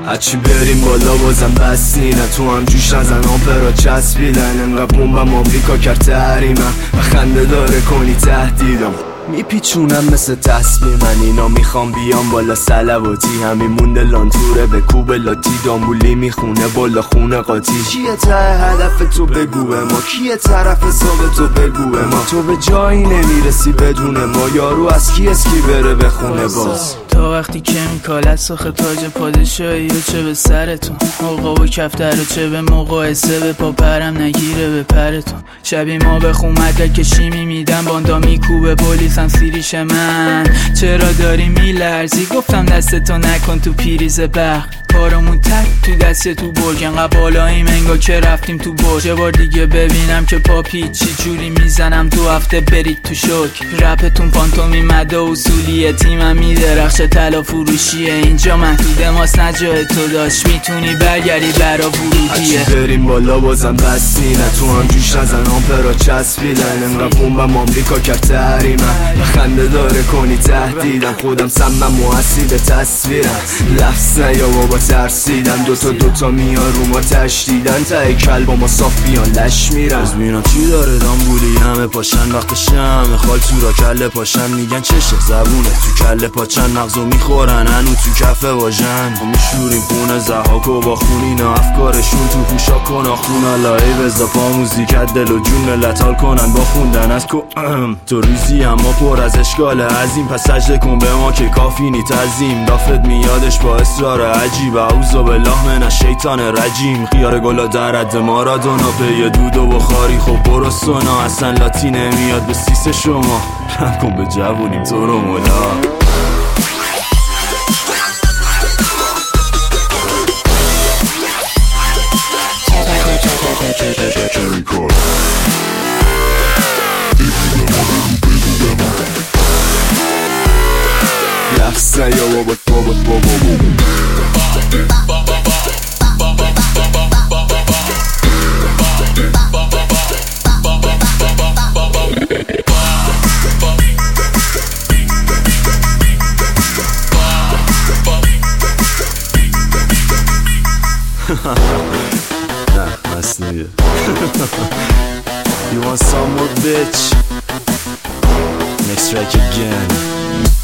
هرچی بریم بالا بازم بستی نه، تو هم جوش نزن آمپرا چسبیدن، انقدر بومبم آمریکا کرد تحریمم و خنده داره کنی تهدیدم، میپیچونم مثل تسبیح من، اینا میخوام بیام بالا سلواتی، همین مونده لانتوره به کوب لاتی، دامبولی میخونه بالا خونه قاطی. چیه ته هدف تو بگو به ما، کیه طرف حساب تو بگو به ما، تو به جایی نمیرسی بدون ما، یارو از کی اسکی بره به خونه باز. تا وقتی کمیکال از ساخت تاج پادشاهی و چه به سرتون، موقع و کفتر و چه به مقایسه به پا پرم نگیره به پرتون، شبی ما بخون مدرک شیمی میدن باندا میکوبه پلیسم سیریش من، چرا داری میلرزی گفتم دستتو نکن تو پیریز برق، کارمون تک تو دست تو برگ، انقدر بالاییم انگا که رفتیم تو برج، یه بار دیگه ببینم که پاپی چی جوری میزنم تو هفته برید تو شک، رپتون پانتومی مده اصولیه، تیمم میدرخشه طلا فروشیه، اینجا محدود ماست نه جای تو داشت، میتونی برگردی برا ورودیه. هرچی بریم بالا بازم بستی نه، تو هم جوش نزن آمپرا چسبیدن، انقدر بومبم آمریکا کرد تحریمم و خنده داره کنی تهدیدم، خودم سمم و به تصویرم، لفظ یا بابا ترسیدم، دوتا میان رو ما تشدیدن، ته کل با ما صاف بیان لش میرن، از بینا چی داره دامبولی همه پاشن، وقت شمه خال تو را کله پاشن، میگن چشه زبونه تو کله پاچن، مغزو میخورن هنو تو کفه واژن، ما میشوریم خونه زحاکو با خونینا، افکارشون تو پوشا کنا خونا، لایه بزا پا موزیکت دل و جون ملتال کنن با خوندن از تو ریزی اما پر از اشکال عظیم، پس سجده کن به ما که کافی نی تعظیم، دافت میادش با اصرار عجیب، اعوذ بالله من الشیطان الرجیم، خیار گلا در حد مارادونا، پی دود و بخاری خب برو سونا، اصلا لاتی نمیاد به سیس شما، رم کن به جوونیم تو رو مولا. لفظ یا بابا nah, that's nigga. You want some more, bitch? Next track again.